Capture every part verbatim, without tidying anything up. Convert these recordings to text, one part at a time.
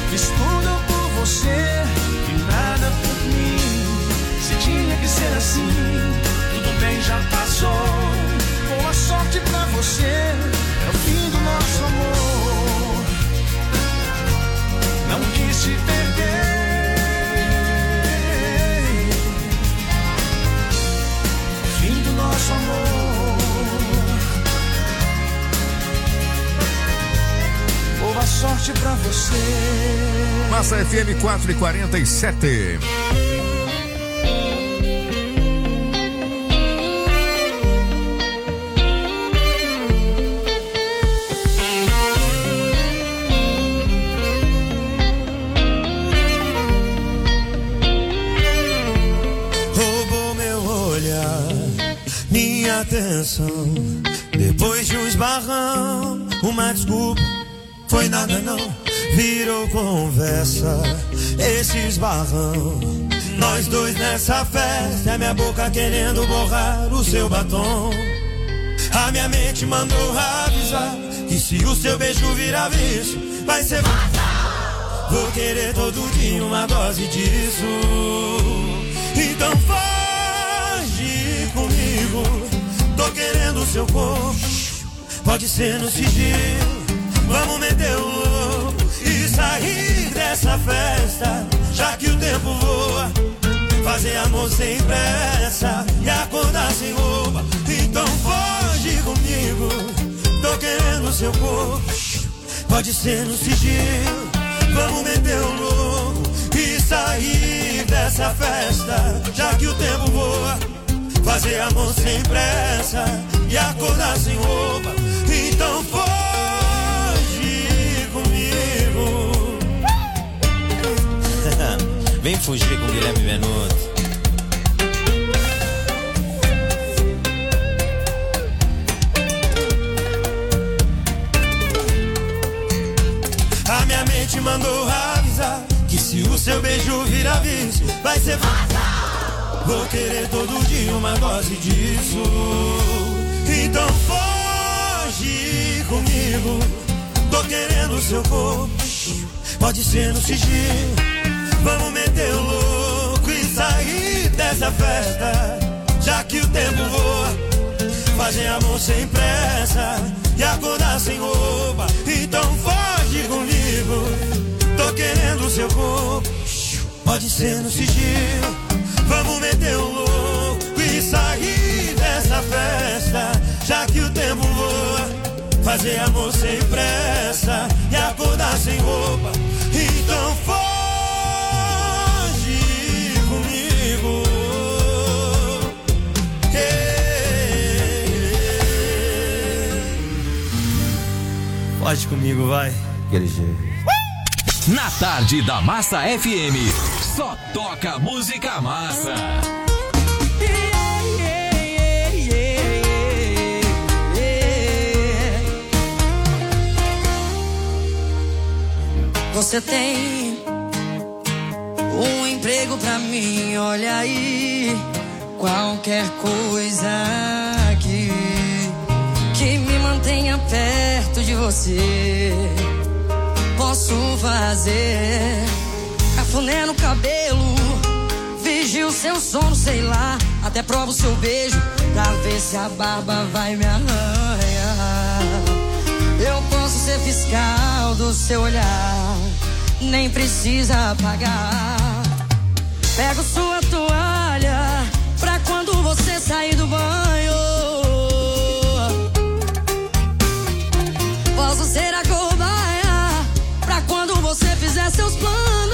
Fiz tudo por você e nada por mim. Se tinha que ser assim, tudo bem, já passou. Boa sorte pra você, é o fim do nosso amor. Não quis te perder. Fim do nosso amor. Boa sorte pra você. Massa F M quatro e quarenta e sete. Roubou meu olhar, minha atenção. Depois de um esbarrão, uma desculpa, foi nada não, virou conversa, esse esbarrão. Nós dois nessa festa, minha boca querendo borrar o seu batom. A minha mente mandou avisar que se o seu beijo virar vício, vai ser fatal. Vou querer todo dia uma dose disso. Então foge comigo, tô querendo o seu corpo, pode ser no sigilo. Vamos meter o louco e sair dessa festa, já que o tempo voa. Fazer amor sem pressa e acordar sem roupa. Então foge comigo, tô querendo o seu corpo, pode ser no sigilo. Vamos meter o louco e sair dessa festa, já que o tempo voa. Fazer amor sem pressa e acordar sem roupa. Então foge comigo. Vem fugir com Guilherme Benuto. A minha mente mandou avisar que se o seu beijo virar vício, vai ser fatal. Vou querer todo dia uma dose disso. Então foge comigo, tô querendo o seu corpo, pode ser no sigilo. Vamos meter o louco e sair dessa festa, já que o tempo voa. Fazer amor sem pressa e acordar sem roupa. Então foge comigo, tô querendo o seu corpo, pode ser no sigilo. Vamos meter o louco e sair dessa festa, já que o tempo voa. Fazer amor sem pressa e acordar sem roupa. Então foge comigo. Pode comigo, vai. Aquele jeito. Na tarde da Massa F M, só toca música massa. Você tem um emprego pra mim, olha aí. Qualquer coisa aqui que me mantenha perto de você, posso fazer. Cafuné no cabelo, vigio o seu sono, sei lá. Até provo o seu beijo pra ver se a barba vai me arranhar. Eu posso ser fiscal do seu olhar, nem precisa pagar. Pego sua toalha pra quando você sair do banho. Posso ser a cobaia pra quando você fizer seus planos.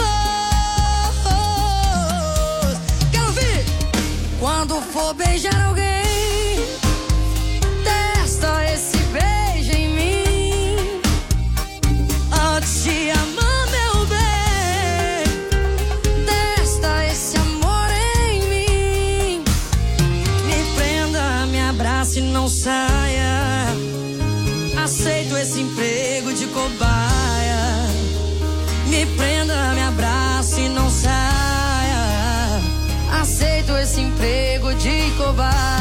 Quero ouvir! Quando for beijar alguém, testa esse beijo em mim. Antes de amar, meu bem, testa esse amor em mim. Me prenda, me abrace e não saia. Aceito esse emprego de cobaia. Me prenda, me abrace e não saia. Aceito esse emprego de cobaia.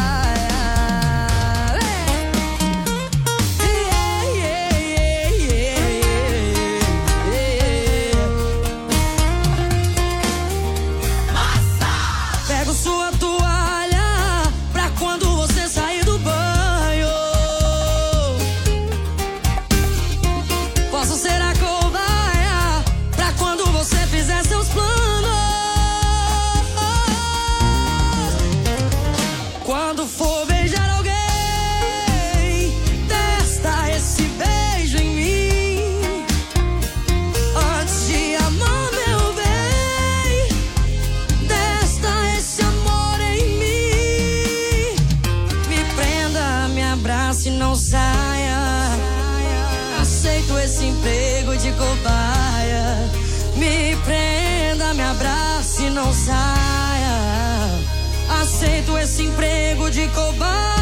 não saia. Aceito esse emprego de cobaia.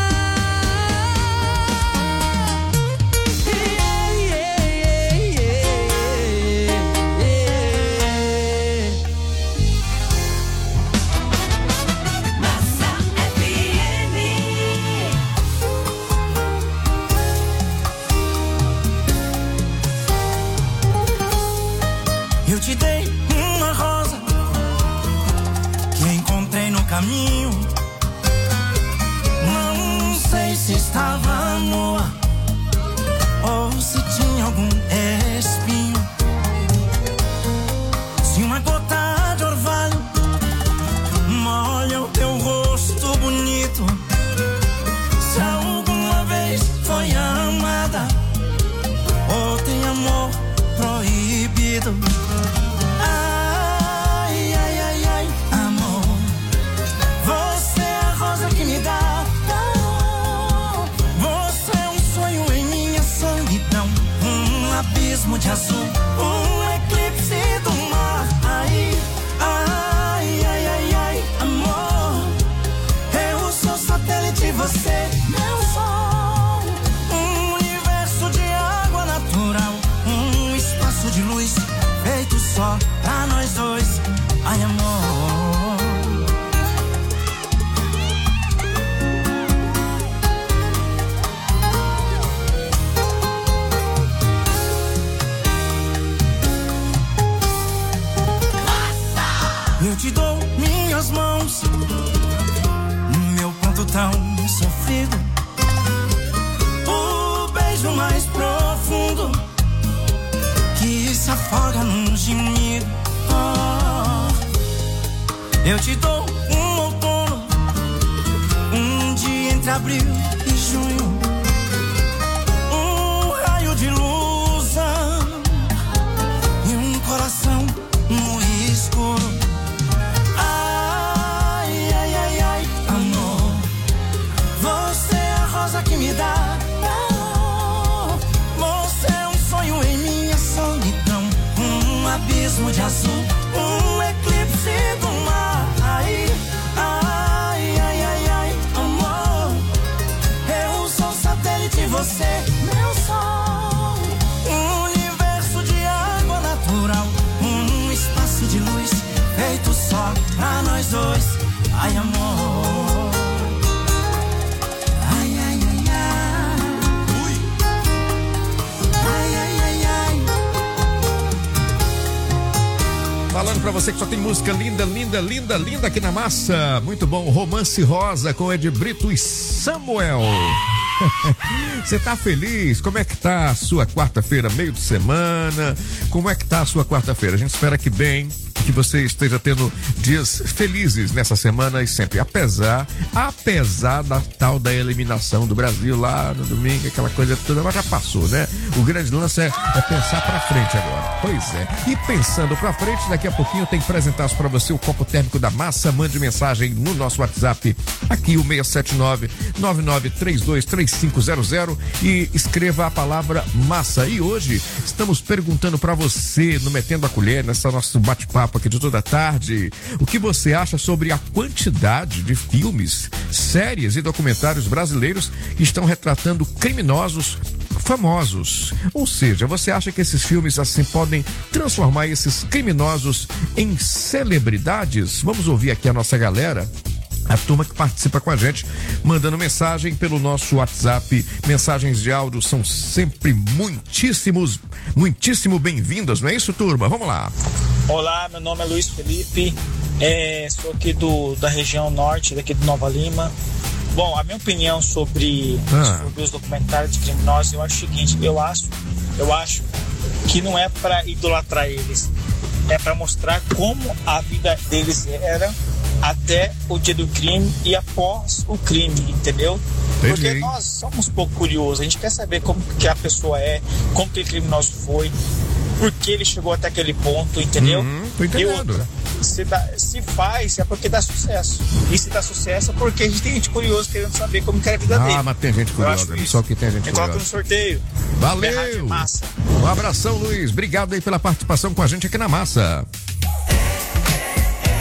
Eu te dei uma rosa que encontrei no caminho. Não sei se estava nua ou se tinha algum espinho. Se uma gota de orvalho molha o teu rosto bonito, se alguma vez foi amada ou tem amor proibido. Ai, ai, ai, ai, amor, você é a rosa que me dá calor. Você é um sonho em minha solidão, um abismo de azul, um eclipse do mar. Ai, ai, ai, ai, ai, amor, eu sou satélite, você meu sol. Um universo de água natural, um espaço de luz feito só pra nós dois. Ai, amor, eu te dou minhas mãos, meu ponto tão sofrido, o beijo mais profundo que se afoga num gemido. Oh, eu te dou um outono, um dia entre abril e junho, um raio de luz e um coração no escuro. Ai, ai, ai, ai, amor, você é a rosa que me dá calor. Você é um sonho em minha solidão, um abismo de azul, um eclipse do mar. Ai, ai, ai, ai, ai, amor, eu sou satélite, você meu sol. Um universo de água natural, um espaço de luz feito só pra nós dois. Ai, amor, ai, ai, ai, ai. Ui. Ai, ai, ai, ai. Falando pra você que só tem música linda, linda, linda, linda aqui na massa. Muito bom, Romance Rosa com Ed Brito e Samuel. Você tá feliz? Como é que tá a sua quarta-feira, meio de semana? Como é que tá a sua quarta-feira? A gente espera que bem, que você esteja tendo dias felizes nessa semana e sempre, apesar, apesar da tal da eliminação do Brasil lá no domingo, aquela coisa toda, mas já passou, né? O grande lance é, é pensar pra frente agora. Pois é. E pensando pra frente, daqui a pouquinho eu tenho que apresentar pra você o copo térmico da massa. Mande mensagem no nosso WhatsApp, aqui o seis sete nove, nove nove três dois três cinco zero zero, e escreva a palavra massa. E hoje estamos perguntando pra você, no Metendo a Colher, nessa nosso bate-papo aqui de toda tarde, o que você acha sobre a quantidade de filmes, séries e documentários brasileiros que estão retratando criminosos famosos. Ou seja, você acha que esses filmes assim podem transformar esses criminosos em celebridades? Vamos ouvir aqui a nossa galera, a turma que participa com a gente, mandando mensagem pelo nosso WhatsApp. Mensagens de áudio são sempre muitíssimos, muitíssimo bem-vindas, não é isso, turma? Vamos lá. Olá, meu nome é Luiz Felipe, é, sou aqui do, da região norte, daqui de Nova Lima. Bom, a minha opinião sobre, ah. sobre os documentários de criminosos, eu acho o seguinte, eu acho, eu acho que não é para idolatrar eles, é para mostrar como a vida deles era até o dia do crime e após o crime, entendeu? Entendi. Porque nós somos um pouco curiosos, a gente quer saber como que a pessoa é, como que o criminoso foi, por que ele chegou até aquele ponto, entendeu? Uhum, tô entendendo. E outra, se, dá, se faz é porque dá sucesso, e se dá sucesso é porque a gente tem gente curiosa querendo saber como que é a vida ah, dele. Ah, mas tem gente curiosa, só que tem gente curiosa. Coloca no sorteio. Valeu! Um abração, Luiz, obrigado aí pela participação com a gente aqui na massa.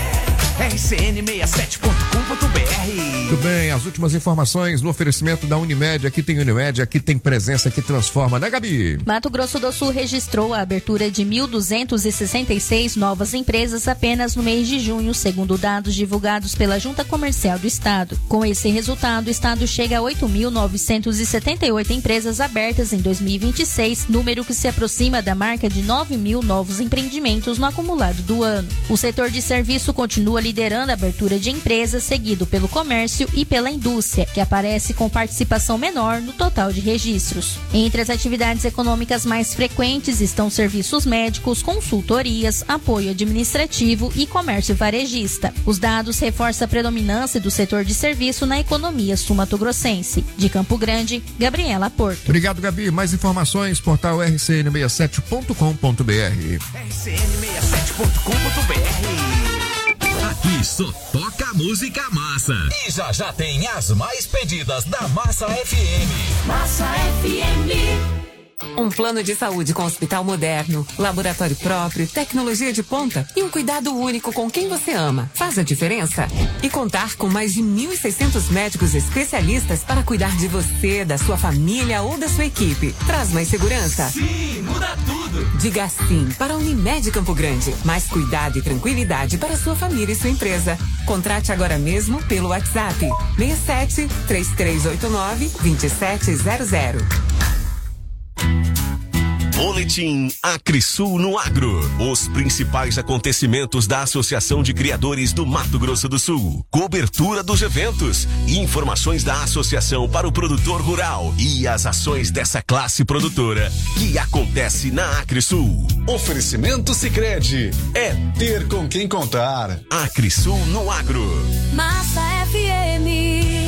R C N sessenta e sete ponto com ponto B R. Muito bem, as últimas informações no oferecimento da Unimed. Aqui tem Unimed, aqui tem presença que transforma, né, Gabi? Mato Grosso do Sul registrou a abertura de mil duzentas e sessenta e seis novas empresas apenas no mês de junho, segundo dados divulgados pela Junta Comercial do Estado. Com esse resultado, o Estado chega a oito mil novecentas e setenta e oito empresas abertas em dois mil e vinte e seis, número que se aproxima da marca de nove mil novos empreendimentos no acumulado do ano. O setor de serviço continua liderando a abertura de empresas, seguido pelo comércio e pela indústria, que aparece com participação menor no total de registros. Entre as atividades econômicas mais frequentes estão serviços médicos, consultorias, apoio administrativo e comércio varejista. Os dados reforçam a predominância do setor de serviço na economia sul-mato-grossense. De Campo Grande, Gabriela Porto. Obrigado, Gabi. Mais informações, portal R C N sessenta e sete ponto com ponto B R. R C N sessenta e sete ponto com ponto B R. Aqui só toca música massa. E já já tem as mais pedidas da Massa F M. Massa F M. Um plano de saúde com hospital moderno, laboratório próprio, tecnologia de ponta e um cuidado único com quem você ama. Faz a diferença? E contar com mais de mil e seiscentos médicos especialistas para cuidar de você, da sua família ou da sua equipe. Traz mais segurança? Sim, muda tudo. Diga sim para a Unimed Campo Grande. Mais cuidado e tranquilidade para sua família e sua empresa. Contrate agora mesmo pelo WhatsApp seis sete, três três oito nove, dois sete zero zero. Boletim Acrisul no Agro. Os principais acontecimentos da Associação de Criadores do Mato Grosso do Sul. Cobertura dos eventos. Informações da associação para o produtor rural e as ações dessa classe produtora que acontece na Acrisul. Oferecimento Sicredi. É ter com quem contar. Acrisul no Agro. Massa F M.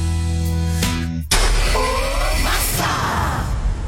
Massa.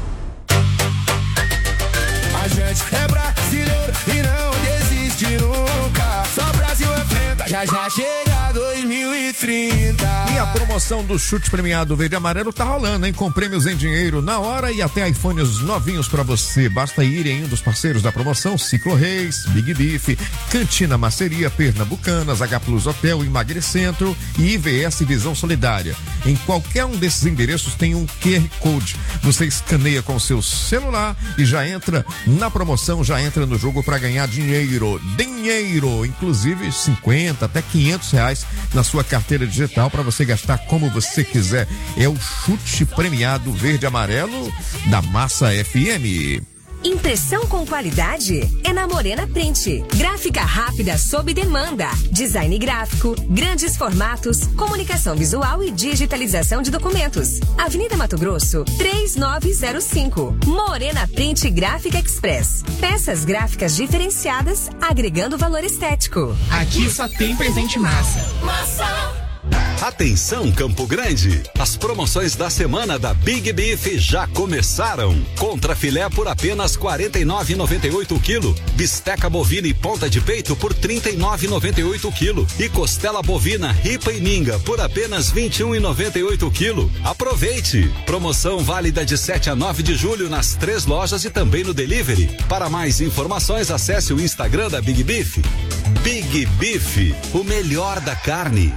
A gente é brasileiro e não desiste nunca. Só Brasil enfrenta, já já chega dois mil e trinta. E a promoção do chute premiado verde e amarelo tá rolando, hein? Com prêmios em dinheiro na hora e até iPhones novinhos pra você. Basta ir em um dos parceiros da promoção: Ciclo Reis, Big Beef, Cantina Maceria, Pernambucanas, H Plus Hotel, Emagrecentro e I V S Visão Solidária. Em qualquer um desses endereços tem um Q R Code. Você escaneia com o seu celular e já entra na promoção, já entra no jogo para ganhar dinheiro. Dinheiro, inclusive cinquenta até quinhentos reais na sua carteira digital para você gastar como você quiser. É o chute premiado verde e amarelo da Massa F M. Impressão com qualidade é na Morena Print. Gráfica rápida sob demanda. Design gráfico, grandes formatos, comunicação visual e digitalização de documentos. Avenida Mato Grosso, três nove zero cinco. Morena Print Gráfica Express. Peças gráficas diferenciadas, agregando valor estético. Aqui só tem presente massa. Massa. Atenção, Campo Grande! As promoções da semana da Big Beef já começaram. Contra filé por apenas quarenta e nove reais e noventa e oito centavos o quilo. Bisteca bovina e ponta de peito por trinta e nove reais e noventa e oito centavos o quilo. E costela bovina, ripa e minga por apenas vinte e um reais e noventa e oito centavos o quilo. Aproveite! Promoção válida de sete a nove de julho nas três lojas e também no delivery. Para mais informações, acesse o Instagram da Big Beef. Big Beef, o melhor da carne.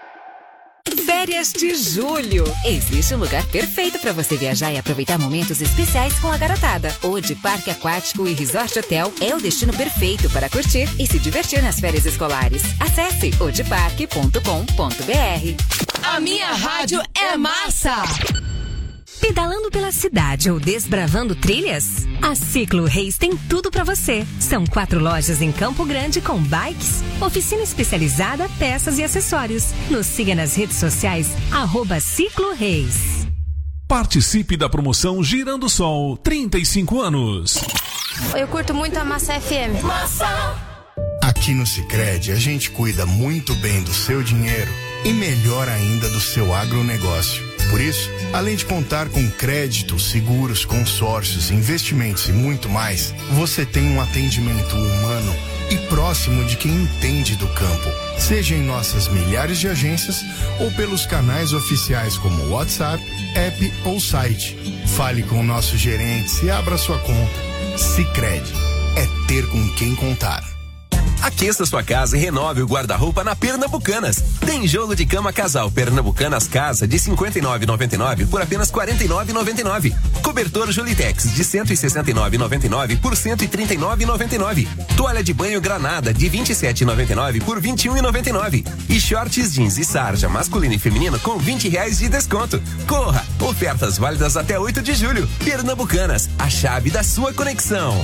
Férias de julho. Existe um lugar perfeito para você viajar e aproveitar momentos especiais com a garotada. O de Parque Aquático e Resort Hotel é o destino perfeito para curtir e se divertir nas férias escolares. Acesse o de parque ponto com ponto b r. A minha rádio é massa. Pedalando pela cidade ou desbravando trilhas? A Ciclo Reis tem tudo para você. São quatro lojas em Campo Grande com bikes, oficina especializada, peças e acessórios. Nos siga nas redes sociais, arroba Ciclo Reis. Participe da promoção Girando Sol, trinta e cinco anos. Eu curto muito a Massa F M. Massa! Aqui no Sicredi, a gente cuida muito bem do seu dinheiro e melhor ainda do seu agronegócio. Por isso, além de contar com crédito, seguros, consórcios, investimentos e muito mais, você tem um atendimento humano e próximo de quem entende do campo. Seja em nossas milhares de agências ou pelos canais oficiais como WhatsApp, app ou site. Fale com nossos gerentes e abra sua conta. Sicredi é ter com quem contar. Aqueça sua casa e renove o guarda-roupa na Pernambucanas. Tem jogo de cama casal Pernambucanas Casa de cinquenta e nove reais e noventa e nove centavos por apenas quarenta e nove reais e noventa e nove centavos. Cobertor Jolitex de cento e sessenta e nove reais e noventa e nove centavos por cento e trinta e nove reais e noventa e nove centavos. Toalha de banho Granada de vinte e sete reais e noventa e nove centavos por vinte e um reais e noventa e nove centavos. E shorts jeans e sarja masculino e feminino com vinte reais de desconto. Corra! Ofertas válidas até oito de julho. Pernambucanas, a chave da sua conexão.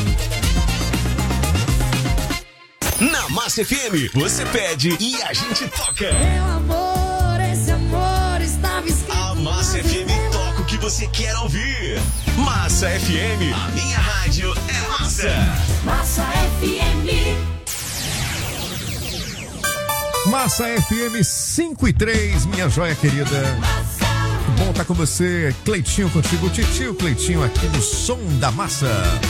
Na Massa F M, você pede e a gente toca. Meu amor, esse amor estava escrito. A Massa F M toca o que você quer ouvir. Massa F M, a minha rádio é massa. Massa F M. Massa F M cinco e três, minha joia querida. Que bom estar com você, Cleitinho contigo, titio Cleitinho aqui no Som da Massa.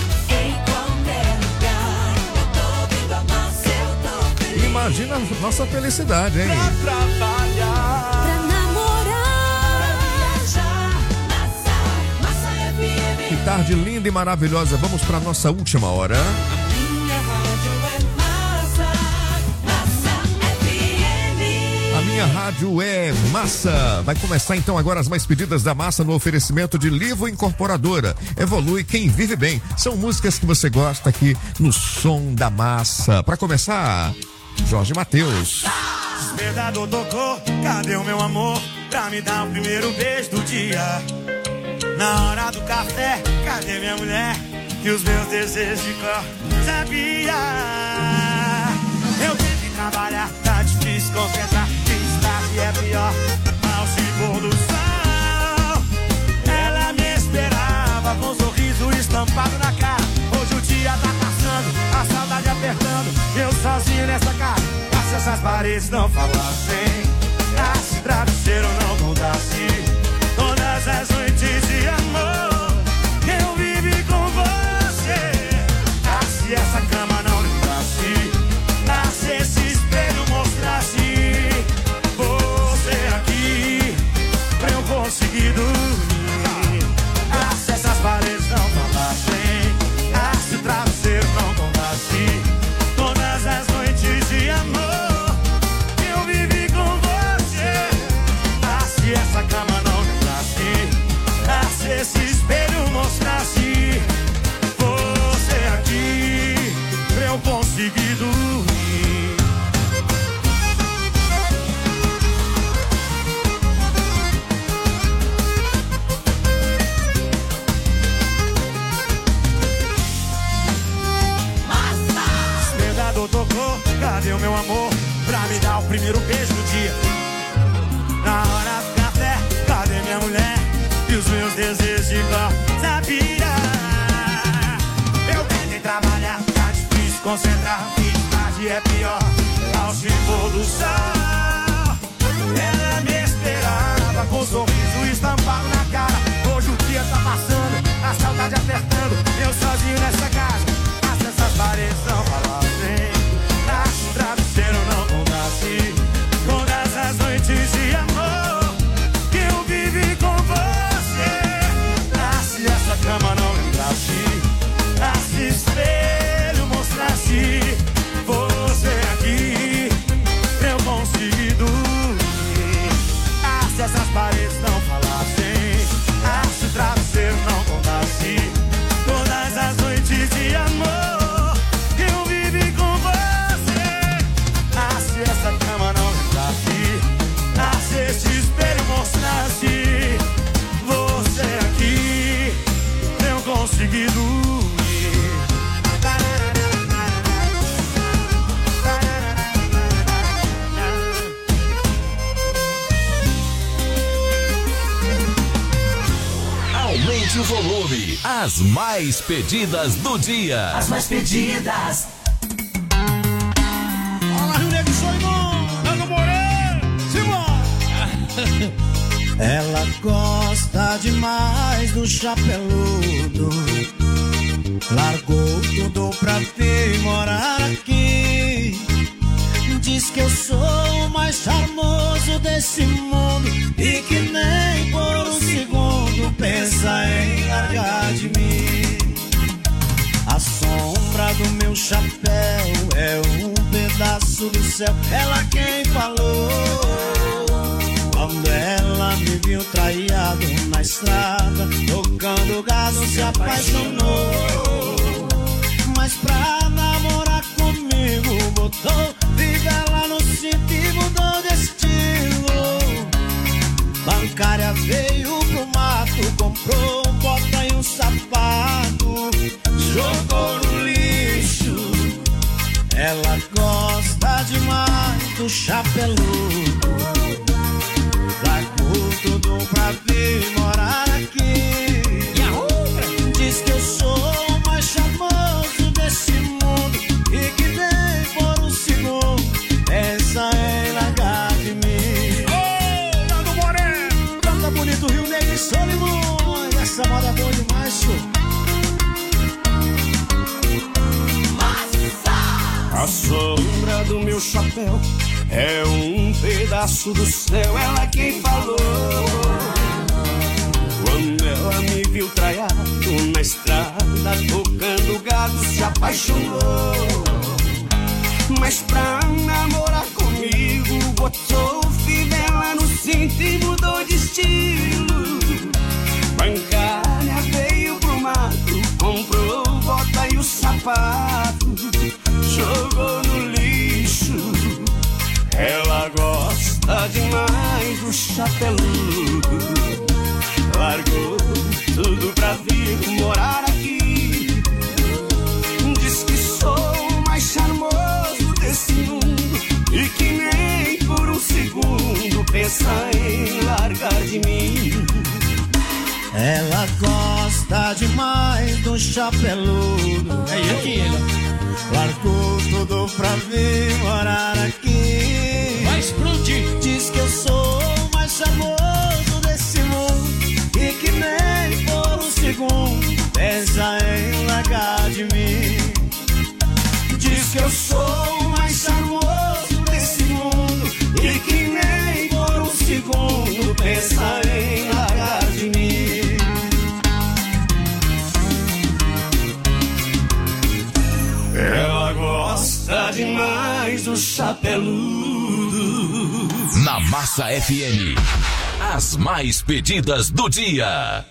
Imagina a nossa felicidade, hein? Pra trabalhar, pra namorar, viajar, Massa, Massa F M. Que tarde linda e maravilhosa. Vamos para nossa última hora. Minha rádio é Massa, Massa F M. A minha rádio é Massa. Vai começar então agora as mais pedidas da Massa no oferecimento de Livo Incorporadora. Evolui quem vive bem. São músicas que você gosta aqui no Som da Massa. Para começar, Jorge Mateus. Despertador tocou, cadê o meu amor? Pra me dar o primeiro beijo do dia. Na hora do café, cadê minha mulher? Que os meus desejos de cor sabia. Eu tenho que trabalhar, tá difícil concentrar. Quem tarde é pior, ao se pôr do sol. Ela me esperava com um sorriso estampado na cara. Hoje o dia tá passando, a saudade apertando. Eu sozinho nessa casa, se essas paredes não falassem, ah, se travesseiro não contasse todas as noites de amor que eu vivi com você. Ah, se essa cama não lembrasse, ah, se esse espelho mostrasse você aqui pra eu conseguir dormir. Ah, se essas paredes não falassem, ah, se o travesseiro não contasse todas as noites de amor que eu vivi com você. Ah, se essa cama não lembrasse, ah, se esse espelho mostrasse você aqui pra eu conseguir dormir. Tocou, cadê o meu amor? Pra me dar o primeiro beijo do dia. Na hora do café, cadê minha mulher? E os meus desejos de cor sabia. Eu tentei trabalhar, tá difícil concentrar. Que tarde é pior, ao se pôr do sol. Ela me esperava com um sorriso estampado na cara. Hoje o dia tá passando, a saudade apertando. Eu sozinho nessa casa, mas essas paredes não falassem, o travesseiro não contasse todas as noites de amor que eu vivi com você. Ah, se essa cama não lembrasse, ah, se espelho mostrasse você aqui pra eu conseguir dormir. Ah, se essas paredes não falassem, ah, se o travesseiro não contasse todas as noites de amor que eu vivi com você. Ah, se essa cama não lembrasse, ah, se esse espelho mostrasse você aqui pra eu conseguir dormir. Aumente o volume. As mais pedidas do dia. As mais pedidas. Olá, Rio Negro, sou irmão. Nando Moreira, Simão. Ela gosta demais do chapeludo. Largou tudo pra vir morar aqui. Diz que eu sou o mais charmoso desse mundo e que nem por um segundo pensa em largar de mim. A sombra do meu chapéu é um pedaço do céu. Ela quem falou, quando ela me viu traído na estrada, tocando gado se apaixonou. Mas pra namorar comigo botou fivela no cinto e mudou de estilo. Bancária veio pro mato, comprou um bota e um sapato, jogou no lixo. Ela gosta demais do chapeludo, largou tudo pra vir morar aqui. Diz que eu sou o mais charmoso desse mundo e que nem por um segundo pensa em largar de mim. Ô, Nando Moreno, canta bonito, Rio Negro e Solimões. Essa moda é boa demais, senhor. A sombra do meu chapéu é um pedaço do céu. Ela quem falou, quando ela me viu traiado na estrada, tocando gado se apaixonou. Mas pra namorar comigo botou fivela no cinto e mudou de estilo. Bancária veio pro mato, comprou bota e o sapato, jogou no lixo. Ela gosta demais do chapeludo, largou tudo pra vir morar aqui. Diz que sou o mais charmoso desse mundo e que nem por um segundo pensa em largar de mim. Ela gosta demais do chapeludo, é ele que ele largou tudo pra vir morar aqui. Vai explodir. Diz que eu sou o mais charmoso desse mundo e que nem por um segundo pensa em largar de mim. Diz que eu sou o mais charmoso desse mundo e que nem por um segundo pensa em largar de mim. Ela gosta demais do chapeludo. Na Massa F M, as mais pedidas do dia.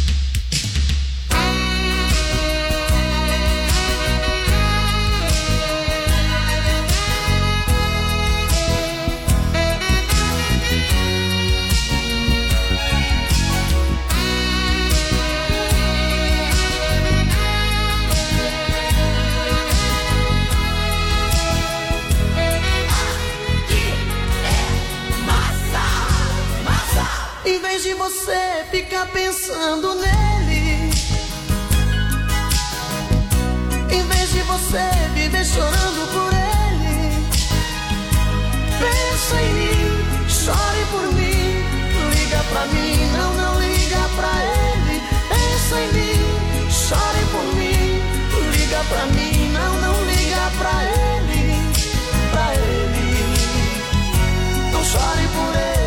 Em vez de você ficar pensando nele, em vez de você viver chorando por ele, pensa em mim, chore por mim, liga pra mim, não, não liga pra ele. Pensa em mim, chore por mim, liga pra mim, não, não liga pra ele, pra ele, não chore por ele.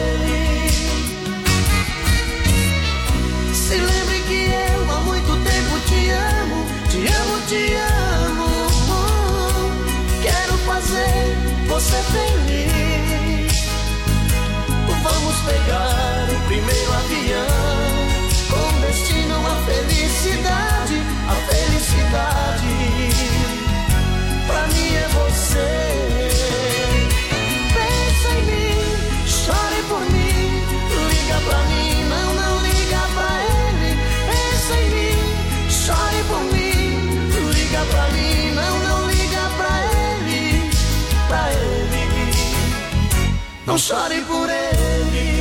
Se lembre que eu há muito tempo te amo, te amo, te amo. Quero fazer você feliz. Vamos pegar o primeiro avião com destino à felicidade, a felicidade. Pra mim é você. Pensa em mim, chore por mim, liga pra mim, não, não liga pra ele. Pensa em mim, chore por mim, liga pra mim, não, não liga pra ele, pra ele, não chore por ele.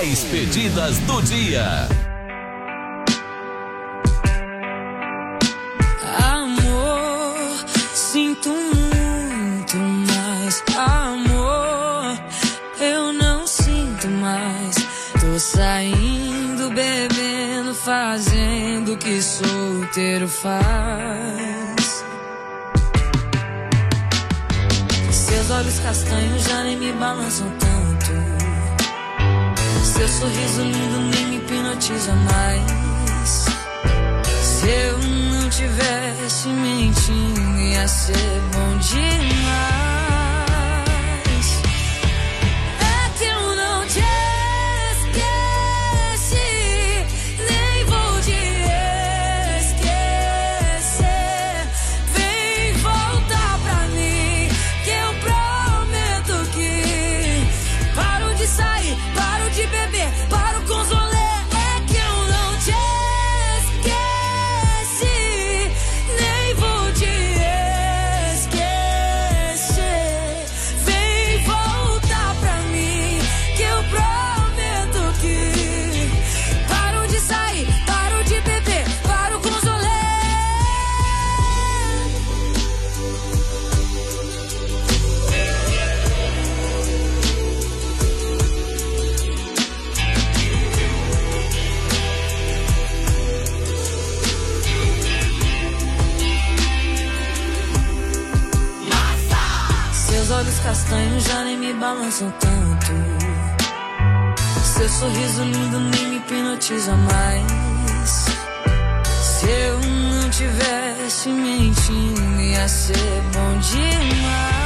mais pedidas do dia. Amor, sinto muito mais. Amor, eu não sinto mais. Tô saindo, bebendo, fazendo o que solteiro faz. Seus olhos castanhos já nem me balançam tanto. Seu sorriso lindo nem me hipnotiza mais. Se eu não tivesse mentindo, ia ser bom demais. É que eu não te esqueci, nem vou te esquecer. Vem voltar pra mim, que eu prometo que paro de sair, paro de beber, paro com os rolês. É que eu não te esqueci, nem vou te esquecer. Vem voltar pra mim, que eu prometo que paro de sair, paro de beber, paro com os rolês. Seus olhos castanhos já nem me balançam tanto. Seu sorriso lindo nem me hipnotiza mais. Se eu não tivesse mentindo, ia ser bom demais.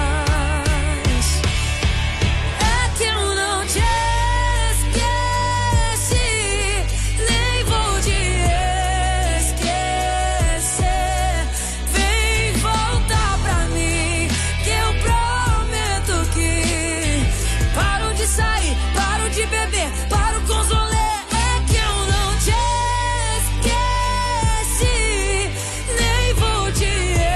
É que eu não te esqueci, nem vou te esquecer. Vem voltar pra mim, que eu prometo que paro de sair, paro de beber, paro com os rolês. É que eu não te esqueci, nem vou te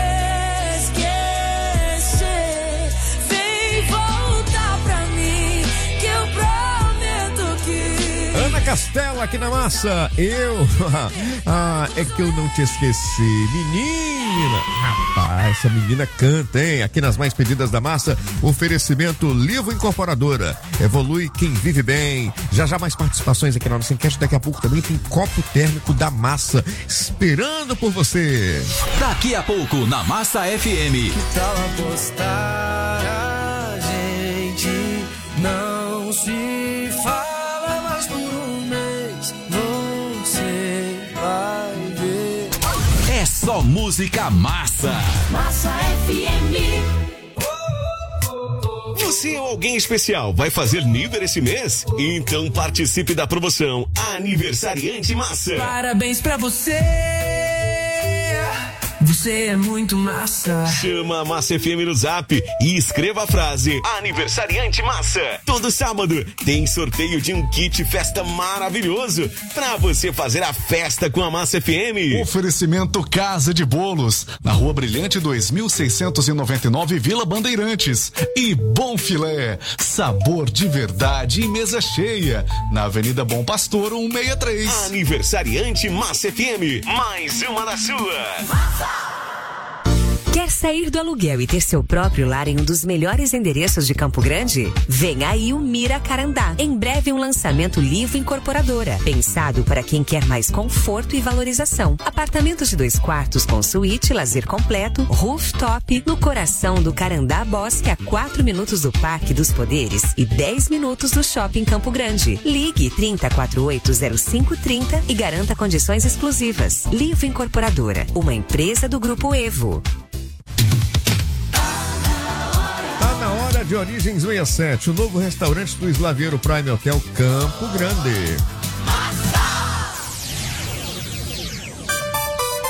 esquecer. Vem voltar pra mim, que eu prometo que Ana Castela aqui na massa. Eu. Ah, é que eu não te esqueci. Menina. Rapaz, essa menina canta, hein? Aqui nas mais pedidas da massa. Oferecimento Livro Incorporadora. Evolui quem vive bem. Já já mais participações aqui na nossa enquete. Daqui a pouco também tem copo térmico da massa esperando por você. Daqui a pouco na Massa F M. Que tal apostar? A gente não se fala mais por um mês. Você vai ver. É só música massa. Massa F M. Você é alguém especial, vai fazer nível esse mês? Então participe da promoção Aniversariante Massa. Parabéns pra você. Você é muito massa. Chama a Massa F M no Zap e escreva a frase Aniversariante Massa. Todo sábado tem sorteio de um kit festa maravilhoso pra você fazer a festa com a Massa F M. Oferecimento Casa de Bolos, na Rua Brilhante dois mil seiscentos e noventa e nove, Vila Bandeirantes. E Bom Filé, sabor de verdade e mesa cheia, na Avenida Bom Pastor cento e sessenta e três. Aniversariante Massa F M, mais uma da sua. Quer sair do aluguel e ter seu próprio lar em um dos melhores endereços de Campo Grande? Vem aí o Mira Carandá. Em breve um lançamento Livro Incorporadora, pensado para quem quer mais conforto e valorização. Apartamentos de dois quartos com suíte, lazer completo, rooftop, no coração do Carandá Bosque, a quatro minutos do Parque dos Poderes e dez minutos do Shopping Campo Grande. Ligue trinta, quarenta e oito, zero cinco, trinta e garanta condições exclusivas. Livro Incorporadora, uma empresa do Grupo Evo. De Origens sessenta e sete, o novo restaurante do Slaveiro Prime Hotel Campo Grande.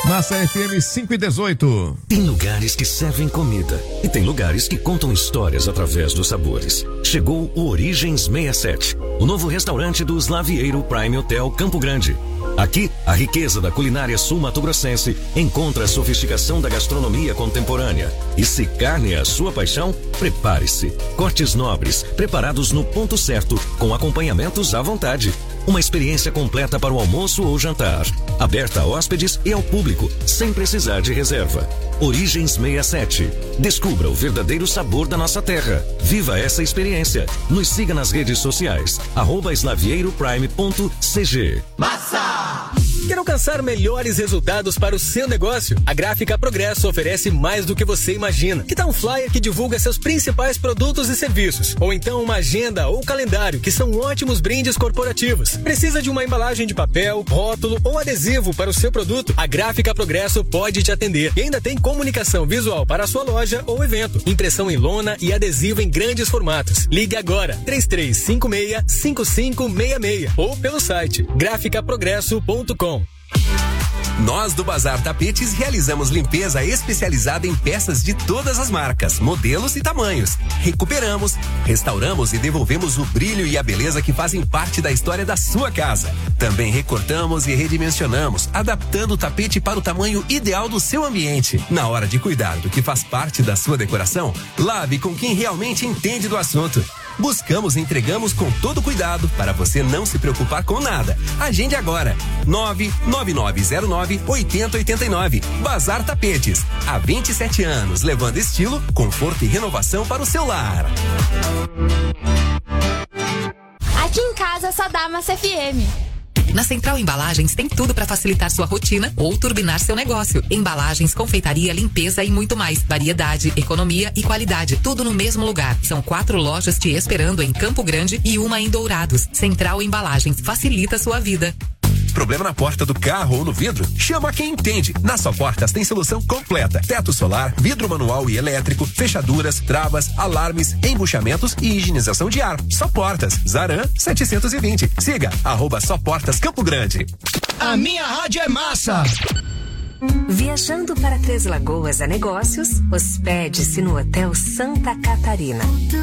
Massa F M cinco e dezoito. Tem lugares que servem comida e tem lugares que contam histórias através dos sabores. Chegou o Origens sessenta e sete, o novo restaurante do Slavieiro Prime Hotel Campo Grande. Aqui, a riqueza da culinária sul-mato-grossense encontra a sofisticação da gastronomia contemporânea. E se carne é a sua paixão, prepare-se. Cortes nobres, preparados no ponto certo, com acompanhamentos à vontade. Uma experiência completa para o almoço ou jantar. Aberta a hóspedes e ao público, sem precisar de reserva. Origens sessenta e sete. Descubra o verdadeiro sabor da nossa terra. Viva essa experiência. Nos siga nas redes sociais. arroba slavieiro.prime ponto c g. Massa! Quer alcançar melhores resultados para o seu negócio? A Gráfica Progresso oferece mais do que você imagina. Que tal um flyer que divulga seus principais produtos e serviços? Ou então uma agenda ou calendário, que são ótimos brindes corporativos. Precisa de uma embalagem de papel, rótulo ou adesivo para o seu produto? A Gráfica Progresso pode te atender. E ainda tem comunicação visual para a sua loja ou evento. Impressão em lona e adesivo em grandes formatos. Ligue agora, três três cinco seis, cinco cinco seis seis ou pelo site gráfica progresso ponto com. Nós do Bazar Tapetes realizamos limpeza especializada em peças de todas as marcas, modelos e tamanhos. Recuperamos, restauramos e devolvemos o brilho e a beleza que fazem parte da história da sua casa. Também recortamos e redimensionamos, adaptando o tapete para o tamanho ideal do seu ambiente. Na hora de cuidar do que faz parte da sua decoração, lave com quem realmente entende do assunto. Buscamos e entregamos com todo cuidado para você não se preocupar com nada. Agende agora. nove nove nove zero nove oito zero oito nove. Bazar Tapetes. Há vinte e sete anos, levando estilo, conforto e renovação para o seu lar. Aqui em casa só dá Massa F M. Na Central Embalagens tem tudo para facilitar sua rotina ou turbinar seu negócio. Embalagens, confeitaria, limpeza e muito mais. Variedade, economia e qualidade, tudo no mesmo lugar. São quatro lojas te esperando em Campo Grande e uma em Dourados. Central Embalagens, facilita sua vida. Problema na porta do carro ou no vidro? Chama quem entende. Na Só Portas tem solução completa. Teto solar, vidro manual e elétrico, fechaduras, travas, alarmes, embuchamentos e higienização de ar. Só Portas, Zaran setecentos e vinte. Siga, arroba Só Portas Campo Grande. A minha rádio é massa. Viajando para Três Lagoas a negócios, hospede-se no Hotel Santa Catarina.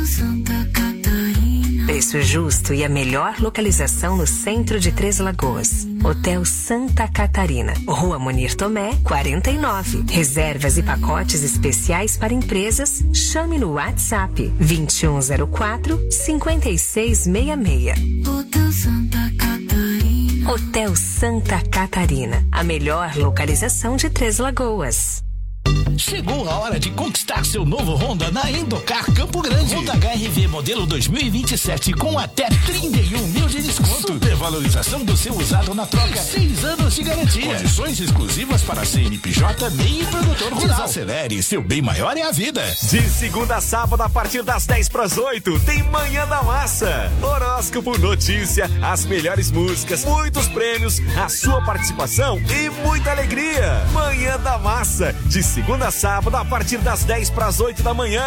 Preço justo e a melhor localização no centro de Três Lagoas. Hotel Santa Catarina, Rua Munir Tomé, quarenta e nove. Reservas e pacotes especiais para empresas. Chame no WhatsApp vinte e um zero quatro, cinquenta e seis sessenta e seis. Hotel Santa Catarina. Hotel Santa Catarina, a melhor localização de Três Lagoas. Chegou a hora de conquistar seu novo Honda na Endocar Campo Grande. Honda H R V modelo dois mil e vinte e sete com até trinta e um mil de desconto. Supervalorização do seu usado na troca. Seis anos de garantia. Condições exclusivas para C N P J, M E I e produtor rural. Desacelere, seu bem maior é a vida. De segunda a sábado, a partir das dez para as oito, tem Manhã da Massa. Horóscopo, notícia, as melhores músicas, muitos prêmios, a sua participação e muita alegria. Manhã da Massa, de segunda a sábado, a partir das dez para as oito da manhã.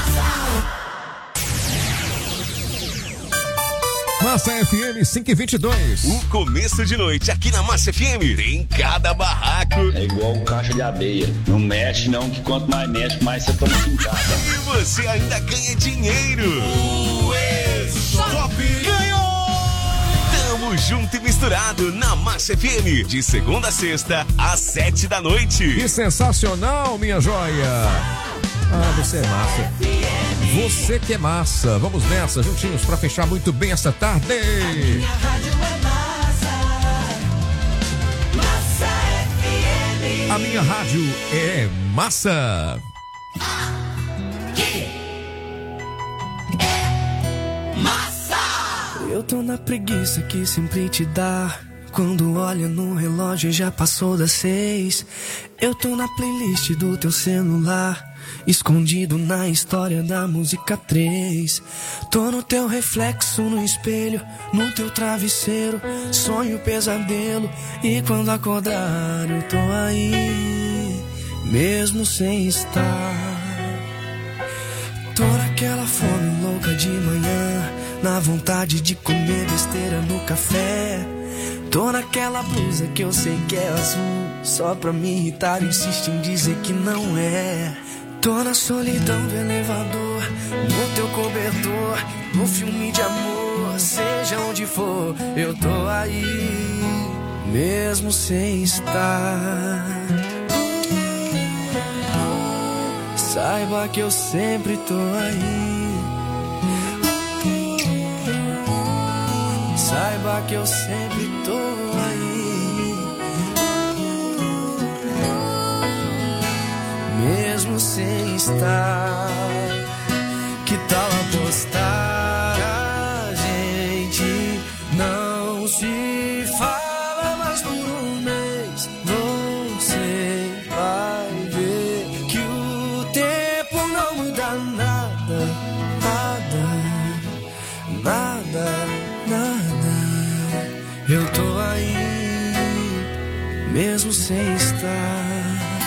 Massa F M cinco e vinte e dois. O começo de noite aqui na Massa F M tem cada barraco. É igual caixa de areia. Não mexe não, que quanto mais mexe, mais você toma pincada. E você ainda ganha dinheiro. O E-Shop ganhou! Tamo junto e misturado na Massa F M, de segunda a sexta, às sete da noite. Que sensacional, minha joia! Ah, você é massa. Você que é massa. Vamos nessa, juntinhos, pra fechar muito bem essa tarde. A minha rádio é massa. Massa F M. A minha rádio é massa. Eu tô na preguiça que sempre te dá. Quando olha no relógio já passou das seis. Eu tô na playlist do teu celular, escondido na história da música três. Tô no teu reflexo no espelho, no teu travesseiro, sonho pesadelo. E quando acordar eu tô aí, mesmo sem estar. Tô naquela fome louca de manhã, na vontade de comer besteira no café. Tô naquela blusa que eu sei que é azul, só pra me irritar insiste em dizer que não é. Tô na solidão do elevador, no teu cobertor, no filme de amor, seja onde for, eu tô aí, mesmo sem estar. Saiba que eu sempre tô aí. Saiba que eu sempre tô aí, mesmo sem estar. Que tal apostar? A gente não se fala mais por um mês. Você vai ver que o tempo não muda nada, nada, nada, nada. Eu tô aí, mesmo sem estar.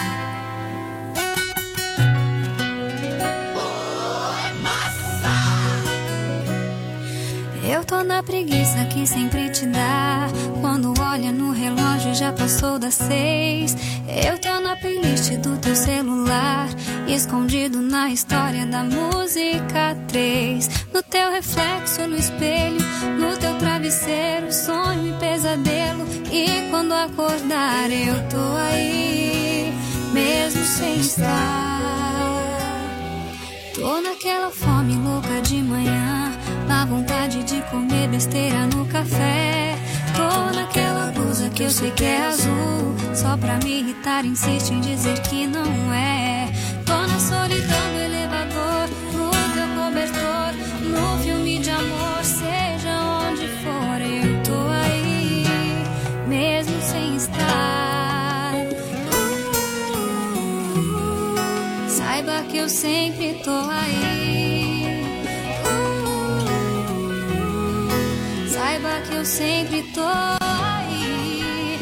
Eu tô na preguiça que sempre te dá. Quando olha no relógio já passou das seis. Eu tô na playlist do teu celular, escondido na história da música três. No teu reflexo no espelho, no teu travesseiro, sonho e pesadelo. E quando acordar eu tô aí, mesmo sem estar. Tô naquela fome louca de manhã, na vontade de comer besteira no café. Tô naquela blusa que eu sei que é azul, só pra me irritar insiste em dizer que não é. Tô na solidão do elevador, no teu cobertor, no filme de amor, seja onde for, eu tô aí, mesmo sem estar. Saiba que eu sempre tô aí. Saiba que eu sempre tô aí,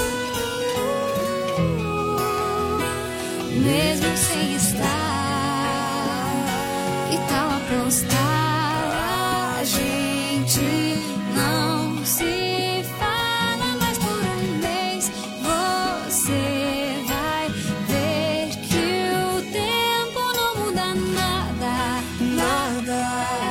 mesmo sem estar. E tal apostar? A gente não se fala mais por um mês. Você vai ver que o tempo não muda nada, nada,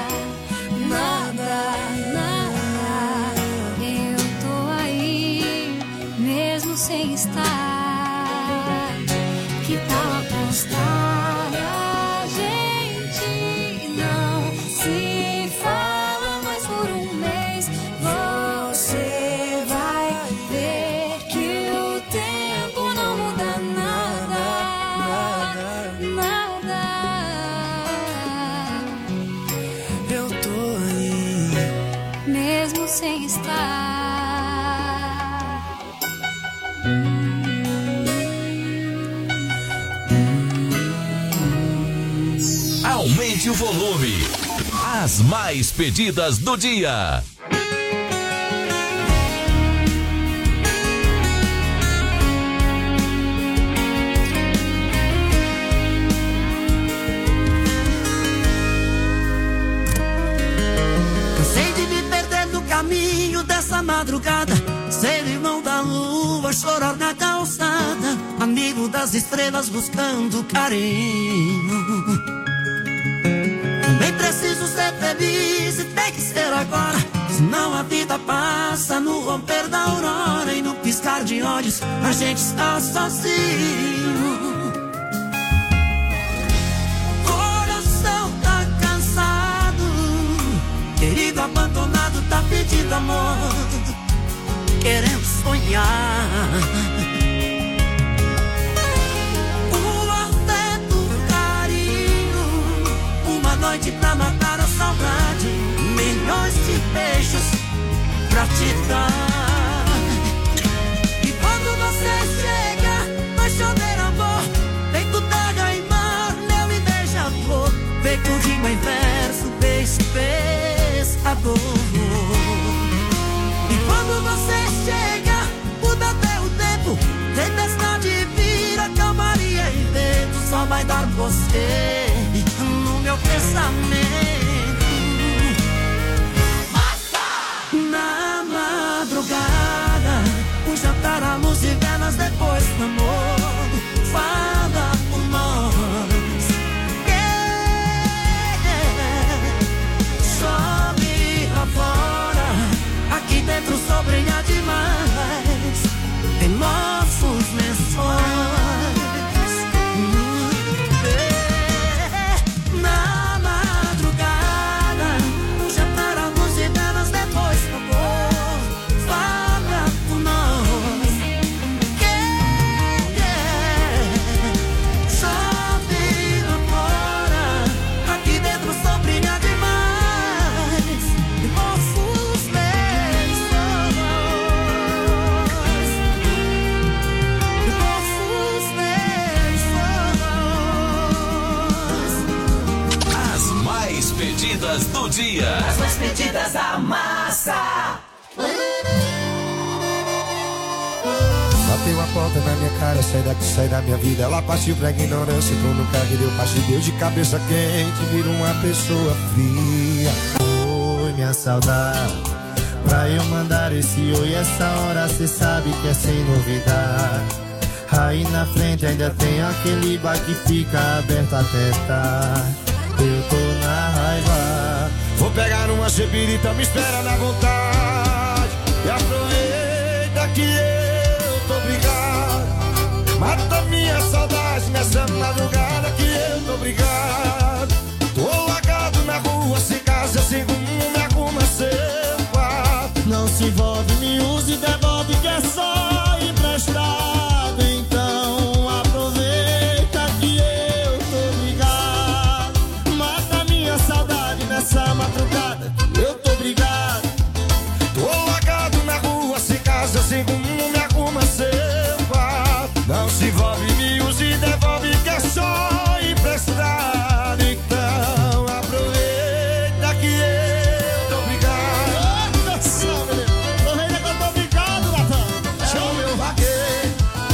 nada, nada. Eu tô aí, mesmo sem estar. Que tal apostar? A gente não se fala mais por um mês. Você vai ver que o tempo não muda nada, nada, nada. Eu tô aí, mesmo sem estar. Aumente o volume. As mais pedidas do dia. Cansei de me perder no caminho dessa madrugada, ser irmão da lua, chorar na calçada, amigo das estrelas buscando carinho. Também preciso ser feliz e tem que ser agora, senão a vida passa no romper da aurora e no piscar de olhos a gente está sozinho. Coração tá cansado, querido abandonado tá pedindo amor, querendo sonhar. Noite pra matar a saudade, milhões de beijos pra te dar. E quando você chega, vai chover amor, feito terra e mar, meu e beija-flor, feito rima em verso, beijo, pescador. E quando você chega, muda até o tempo, tempestade vira calmaria e vento, só vai dar você no meu pensamento. Massa! Na madrugada pedidas do dia. As mais pedidas da massa. Bateu a porta na minha cara, sai daqui, sai da minha vida. Ela partiu pra ignorância, entrou no carro e deu parte. Deu de cabeça quente, virou uma pessoa fria. Oi, minha saudade, pra eu mandar esse oi, essa hora cê sabe que é sem novidade. Aí na frente ainda tem aquele bar que fica aberto até tarde. Eu tô na raiva, vou pegar uma cepirita, me espera na vontade. E aproveita que eu tô brigado, mata minha saudade nessa madrugada que eu tô brigado. Tô largado na rua, sem casa, sem rumo, me arruma seu quarto. Não se envolve, me use e devolve que é só emprestado. Então aproveita que eu tô brigado, mata minha saudade nessa madrugada que eu tô brigado. Tô largado na rua, sem casa, sem rumo, me arruma seu quarto. Não se envolve, me use e devolve que é só emprestado. Então aproveita que eu tô brigado. Atenção, menino, aproveita que eu tô brigado, Natan. Show, meu vaqueiro.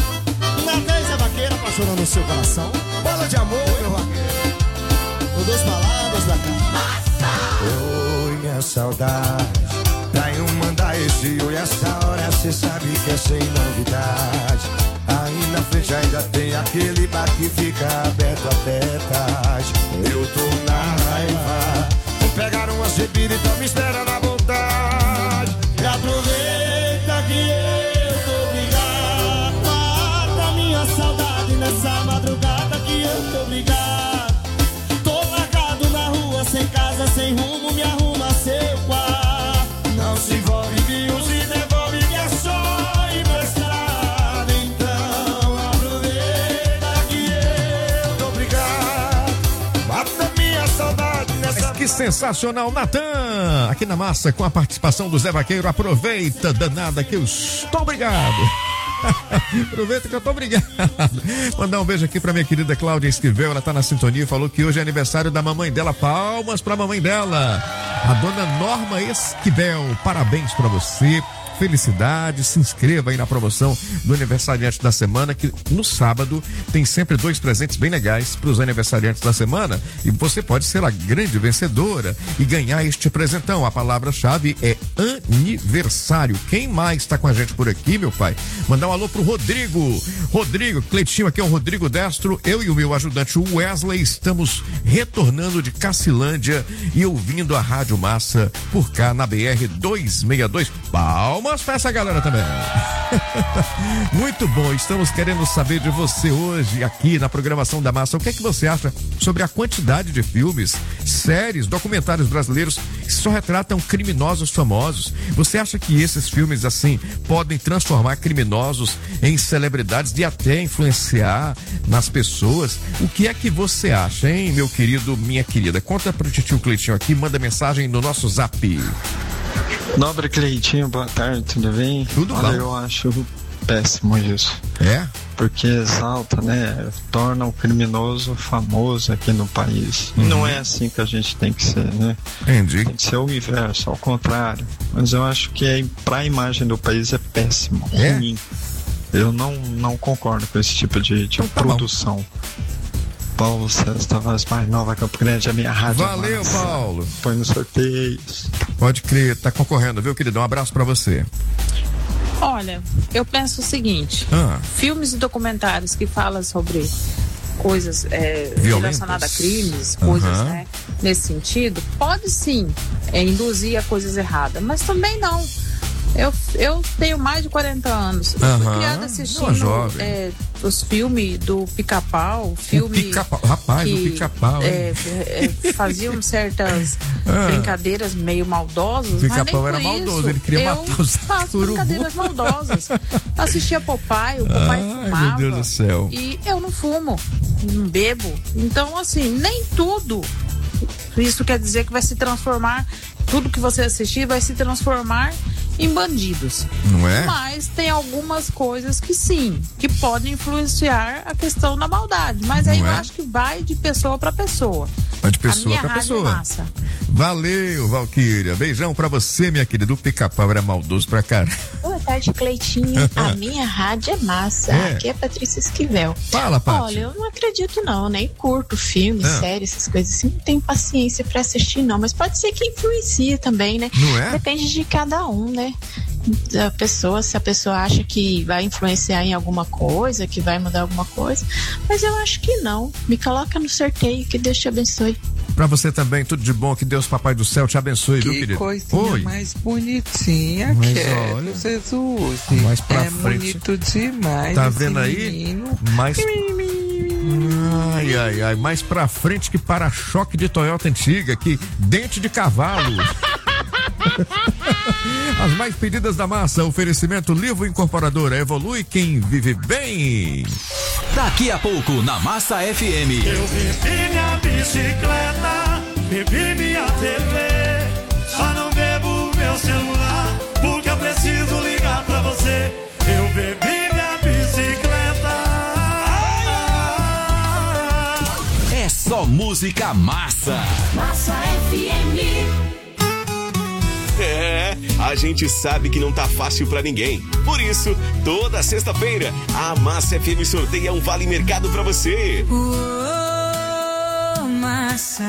Natan é vaqueira apaixonando o seu coração. Bola de amor, meu vaqueiro. Com duas palavras da cara. Oi, minha saudade, pra eu mandar esse oi, essa hora cê sabe que é sem novidade. Aí na frente ainda tem aquele bar que fica aberto até tarde. Eu tô na raiva, vou pegar uma cepira, então me espera na vontade. E aproveita que eu tô brigado, mata minha saudade nessa madrugada que eu tô brigado. Tô largado na rua, sem casa, sem rumo, me arruma seu quarto. Não se envolve, me use e devolve que é só emprestado. Então aproveita que eu tô brigado, mata minha saudade nessa... Que sensacional, Natan! Aqui na massa, com a participação do Zé Vaqueiro. Aproveita, danada, que eu estou obrigado. Aproveita que eu tô obrigado. Mandar um beijo aqui pra minha querida Cláudia Esquivel. Ela tá na sintonia e falou que hoje é aniversário da mamãe dela. Palmas pra mamãe dela, a dona Norma Esquivel. Parabéns pra você. Felicidades, se inscreva aí na promoção do aniversariante da semana, que no sábado tem sempre dois presentes bem legais para os aniversariantes da semana, e você pode ser a grande vencedora e ganhar este presentão. A palavra-chave é aniversário. Quem mais está com a gente por aqui, meu pai? Mandar um alô pro Rodrigo. Rodrigo, Cleitinho, aqui é o Rodrigo Destro. Eu e o meu ajudante Wesley estamos retornando de Cacilândia e ouvindo a Rádio Massa por cá na B R duzentos e sessenta e dois. Palmas pra essa galera também. Muito bom, estamos querendo saber de você hoje aqui na programação da Massa. O que é que você acha sobre a quantidade de filmes, séries, documentários brasileiros que só retratam criminosos famosos? Você acha que esses filmes assim podem transformar criminosos em celebridades e até influenciar nas pessoas? O que é que você acha, hein, meu querido, minha querida? Conta pro tio Cleitinho aqui, manda mensagem no nosso zap. Nobre Cleitinho, boa tarde, tudo bem? Tudo Olha, bom. eu acho péssimo isso. É? Porque exalta, né? Torna o criminoso famoso aqui no país. Uhum. Não é assim que a gente tem que ser, né? Entendi. Tem que ser o inverso, ao contrário. Mas eu acho que é, para a imagem do país é péssimo, é? ruim. Eu não, não concordo com esse tipo de, de então, tá produção. Bom. Paulo César Tavares, mais nova, Campo Grande, a minha rádio. Valeu, massa. Paulo. Põe nos sorteios. Pode crer, tá concorrendo, viu, querido? Um abraço pra você. Olha, eu penso o seguinte: ah. filmes e documentários que falam sobre coisas é, relacionadas a crimes, uhum. coisas, né, nesse sentido, pode sim é, induzir a coisas erradas, mas também não. Eu, eu tenho mais de quarenta anos. Eu fui uhum. criada assistindo é, os filmes do Pica-Pau, filme Pica-Pau. Rapaz, que, o Pica-Pau. É, é, faziam certas ah. brincadeiras meio maldosas. Pica-Pau era maldoso, isso, ele queria matar os faço brincadeiras maldosas. Assistia Popeye, o Popeye Ai, fumava. Meu Deus do céu. E eu não fumo, não bebo. Então, assim, nem tudo isso quer dizer que vai se transformar, tudo que você assistir vai se transformar em bandidos. Não é? Mas tem algumas coisas que sim, que podem influenciar a questão da maldade. Mas aí Não eu é? acho que vai de pessoa para pessoa. Vai de pessoa a pra minha pessoa. É massa. Valeu, Valquíria. Beijão pra você, minha querida. O Pica-Pau era maldoso pra cara. Boa tarde, Cleitinho. A minha rádio é massa. É. Aqui é Patrícia Esquivel. Fala, Paty. Olha, eu não acredito não, nem curto filme, Ah. série, essas coisas assim. Não tenho paciência pra assistir não, mas pode ser que influencia também, né? Não é? Depende de cada um, né? Da pessoa, se a pessoa acha que vai influenciar em alguma coisa, que vai mudar alguma coisa. Mas eu acho que não. Me coloca no sorteio, que Deus te abençoe. Pra você também, tudo de bom. Que Deus, Papai do Céu, te abençoe, viu, querido? Coisinha Oi. mais bonitinha Mas que é olha, do Jesus. mais pra é frente. bonito demais. Tá esse vendo aí? menino. Mais... Ai, ai, ai. Mais pra frente que para-choque de Toyota antiga, que dente de cavalo. As mais pedidas da massa, oferecimento Livro Incorporadora, evolui quem vive bem. Daqui a pouco na Massa F M. Eu bebi minha bicicleta, bebi minha T V, só não bebo meu celular, porque eu preciso ligar pra você. Eu bebi minha bicicleta. É só música massa. Massa F M. É, a gente sabe que não tá fácil pra ninguém. Por isso, toda sexta-feira, a Massa F M sorteia um vale mercado pra você. Oh, massa,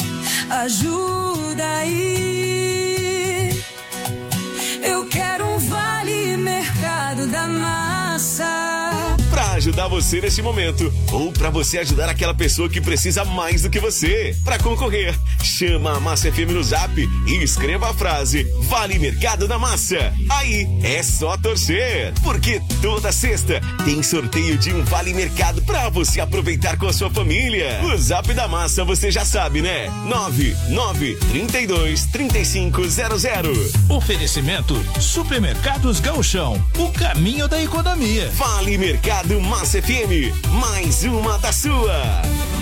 ajuda aí. Eu quero um vale mercado da massa. Pra ajudar você nesse momento, ou pra você ajudar aquela pessoa que precisa mais do que você. Pra concorrer, chama a Massa F M no Zap e escreva a frase Vale Mercado da Massa. Aí é só torcer, porque toda sexta tem sorteio de um Vale Mercado pra você aproveitar com a sua família. O Zap da Massa você já sabe, né? nove nove três dois, três cinco zero zero. Oferecimento Supermercados Gauchão, o caminho da economia. Vale Mercado Massa F M, mais uma da sua.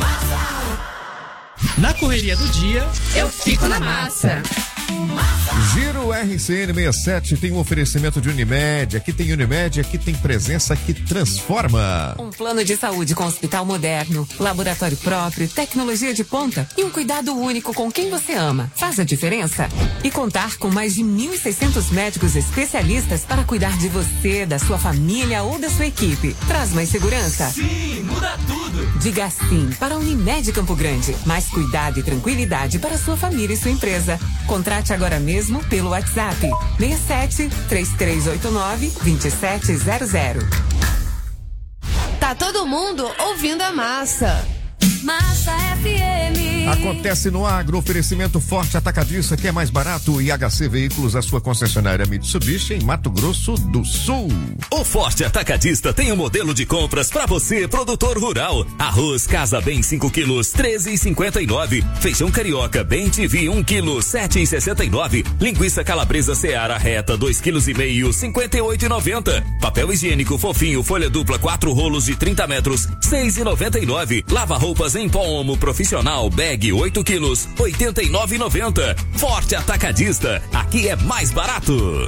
Na correria do dia, eu fico na massa. Giro R C N sessenta e sete tem um oferecimento de Unimed. Aqui tem Unimed, aqui tem presença que transforma. Um plano de saúde com hospital moderno, laboratório próprio, tecnologia de ponta e um cuidado único com quem você ama. Faz a diferença? E contar com mais de mil e seiscentos médicos especialistas para cuidar de você, da sua família ou da sua equipe. Traz mais segurança? Sim, muda tudo. Diga sim para a Unimed Campo Grande. Mais cuidado e tranquilidade para sua família e sua empresa. Contrate agora mesmo pelo WhatsApp seis sete três três oito nove dois sete zero zero. Tá todo mundo ouvindo a massa. Massa F M. Acontece no Agro, oferecimento Forte Atacadista, que é mais barato, e H C Veículos, a sua concessionária Mitsubishi em Mato Grosso do Sul. O Forte Atacadista tem um modelo de compras para você, produtor rural. Arroz Casa Bem cinco quilos, treze e cinquenta e nove. Feijão carioca Bem T V um quilo, sete e sessenta e nove. Linguiça calabresa Seara reta dois quilos e meio, cinquenta e oito e noventa. Papel higiênico fofinho folha dupla quatro rolos de trinta metros, seis e noventa e nove. Lava roupas em pó Omo profissional bag oito quilos, oitenta e nove e noventa. Forte Atacadista, aqui é mais barato.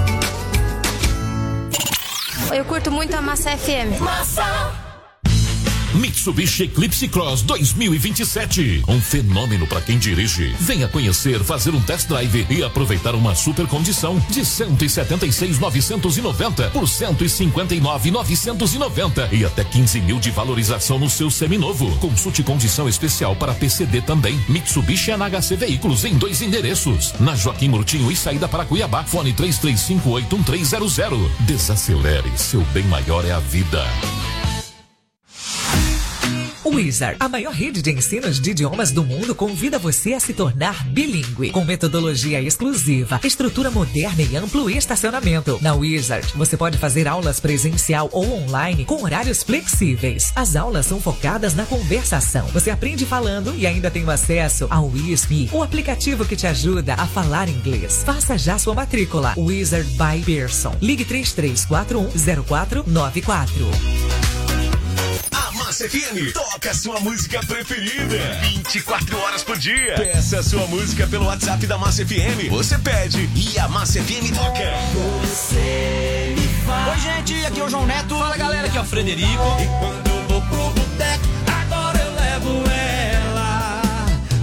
Eu curto muito a Massa F M. Massa! Mitsubishi Eclipse Cross dois mil e vinte e sete. Um fenômeno para quem dirige. Venha conhecer, fazer um test drive e aproveitar uma super condição de cento e setenta e seis mil novecentos e noventa por cento e cinquenta e nove mil novecentos e noventa e até quinze mil de valorização no seu seminovo. Consulte condição especial para P C D também. Mitsubishi N H C Veículos em dois endereços. Na Joaquim Murtinho e saída para Cuiabá. Fone três três cinco oito um três zero zero. Desacelere, seu bem maior é a vida. Wizard, a maior rede de ensinos de idiomas do mundo, convida você a se tornar bilíngue, com metodologia exclusiva, estrutura moderna e amplo estacionamento. Na Wizard, você pode fazer aulas presencial ou online com horários flexíveis. As aulas são focadas na conversação. Você aprende falando e ainda tem acesso ao Whisme, o aplicativo que te ajuda a falar inglês. Faça já sua matrícula. Wizard by Pearson. Ligue três três quatro um zero quatro nove quatro. Massa F M, toca a sua música preferida vinte e quatro horas por dia. Peça a sua música pelo WhatsApp da Massa F M. Você pede e a Massa F M toca. Você me faz. Oi, gente, aqui é o João Neto. Fala, galera, aqui é o Frederico. E quando eu vou pro boteco, agora eu levo ela.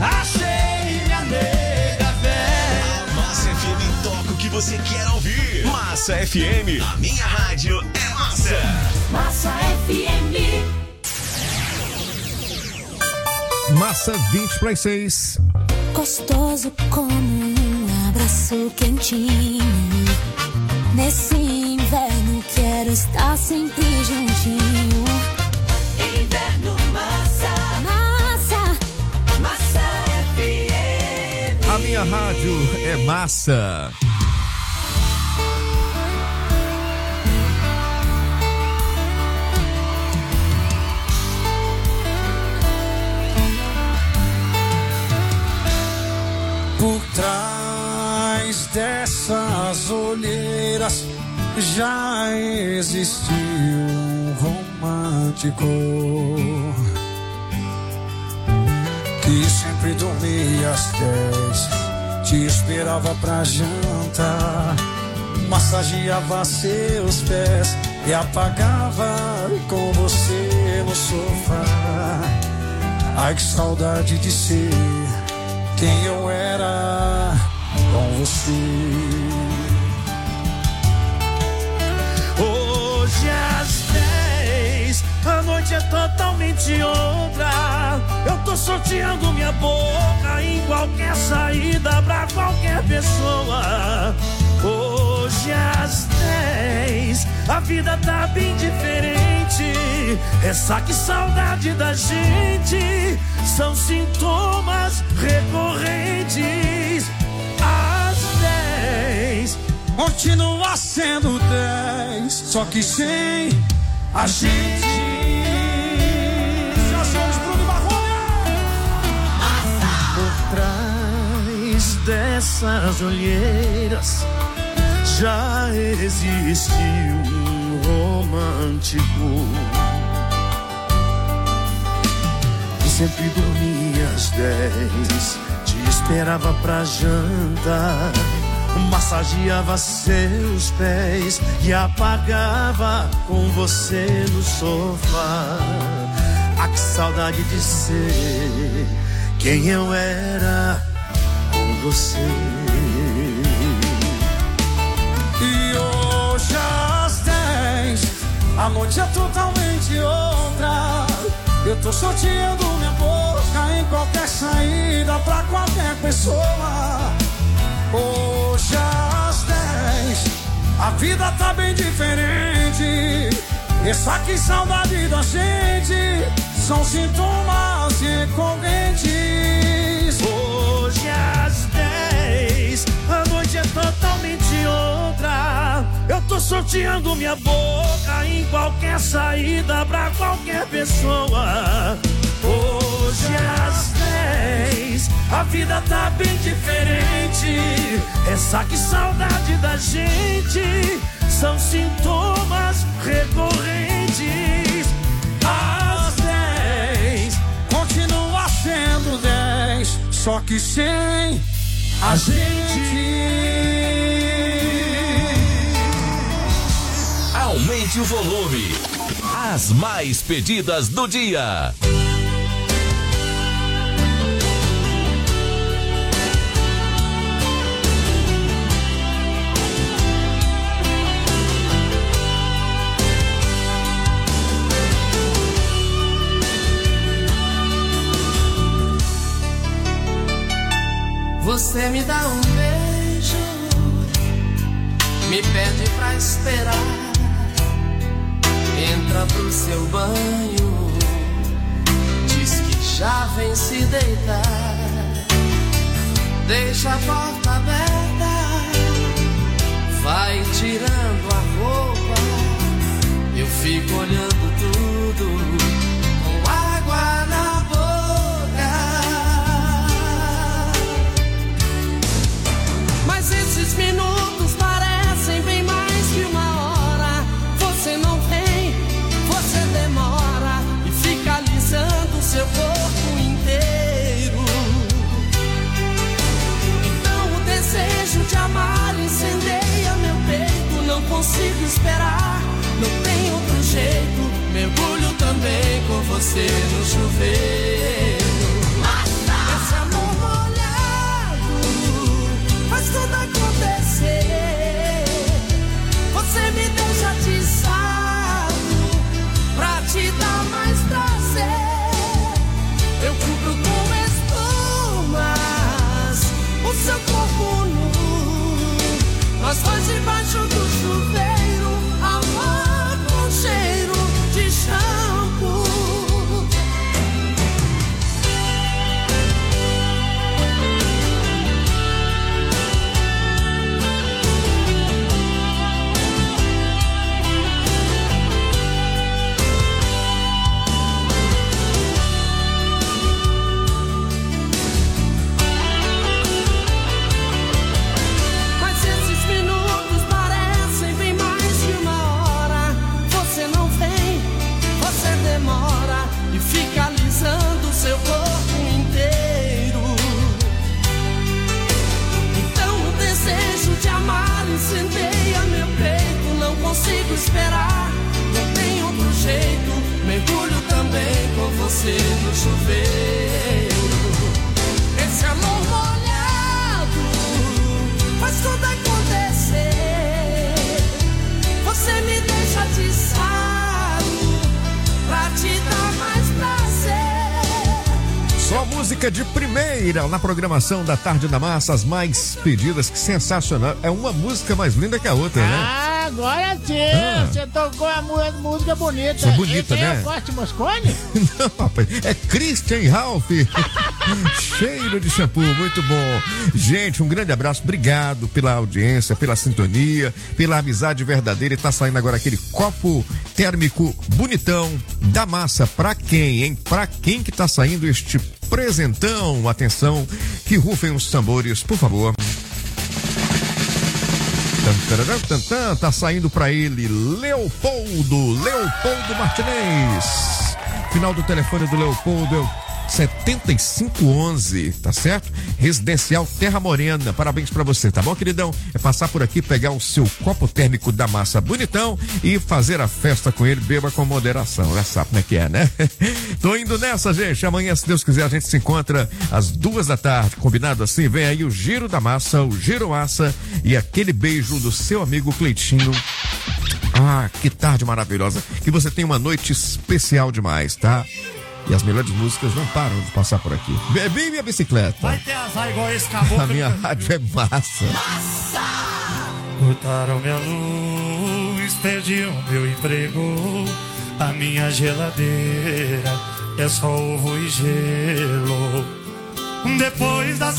você quer ouvir. Massa F M, a minha rádio é massa. Massa F M. Massa vinte para as seis. Gostoso como um abraço quentinho. Nesse inverno quero estar sempre juntinho. Inverno Massa. Massa. Massa F M. A minha rádio é massa. Por trás dessas olheiras já existiu um romântico que sempre dormia às dez, te esperava pra jantar, massageava seus pés e apagava com você no sofá. Ai, que saudade de ser quem eu era com você. Hoje às dez, a noite é totalmente outra. Eu tô sorteando minha boca em qualquer saída pra qualquer pessoa. Hoje às dez, a vida tá bem diferente. Essa que saudade da gente são sintomas recorrentes. Às dez, continua sendo dez, só que sem a gente. Por trás dessas olheiras já existe um romântico que sempre dormia às dez, te esperava pra jantar, massageava seus pés e apagava com você no sofá. Ah, que saudade de ser quem eu era com você. E hoje às dez, a noite é totalmente outra. Eu tô sorteando minha boca em qualquer saída pra qualquer pessoa. Hoje às dez, a vida tá bem diferente. Essa que saudade da gente são sintomas recorrentes. Hoje às dez, a noite é totalmente outra. Eu tô sorteando minha boca em qualquer saída pra qualquer pessoa. Hoje às dez, a vida tá bem diferente. Essa que saudade da gente são sintomas recorrentes. Às dez, continua sendo dez, só que sem a gente. Aumente o volume. As mais pedidas do dia. Você me dá um beijo, me pede pra esperar, entra pro seu banho, diz que já vem se deitar, deixa a porta aberta, vai tirando a roupa, eu fico olhando tudo com água na boca. Mas esses minutos parecem bem mais que uma hora. Você não vem, você demora e fica alisando seu corpo inteiro. Então o desejo de amar incendeia meu peito. Não consigo esperar, não tem outro jeito. Mergulho também com você no chuveiro. Esse amor molhado faz tudo acontecer. chover. Esse amor molhado faz tudo acontecer. Você me deixa atiçado pra te dar mais prazer. Só música de primeira na programação da Tarde da Massa, as mais pedidas, que sensacional. É uma música mais linda que a outra, né? Ah, agora sim, ah. Você tocou a música bonita. É bonita, Esse né? É o Forte Moscone? Não, rapaz, é Christian Ralph. Cheiro de shampoo, muito bom. Gente, um grande abraço, obrigado pela audiência, pela sintonia, pela amizade verdadeira. E tá saindo agora aquele copo térmico bonitão da Massa. Pra quem, hein? Pra quem que tá saindo este presentão? Atenção, que rufem os tambores, por favor. Tá saindo pra ele Leopoldo, Leopoldo Martinez. Final do telefone do Leopoldo é o setenta e cinco onze, tá certo? Residencial Terra Morena, parabéns pra você, tá bom, queridão? É passar por aqui, pegar o seu copo térmico da Massa bonitão e fazer a festa com ele, beba com moderação, já sabe como é que é, né? Tô indo nessa, gente, amanhã, se Deus quiser, a gente se encontra às duas da tarde, combinado assim? Vem aí o Giro da Massa, o Giro Massa e aquele beijo do seu amigo Cleitinho. Ah, que tarde maravilhosa, que você tenha uma noite especial demais, tá? E as melhores músicas não param de passar por aqui. Bebi minha bicicleta. Vai ter azar igual esse caboclo. A minha rádio é massa. Massa! Cortaram minha luz, perdiam meu emprego. A minha geladeira é só ovo e gelo. Depois das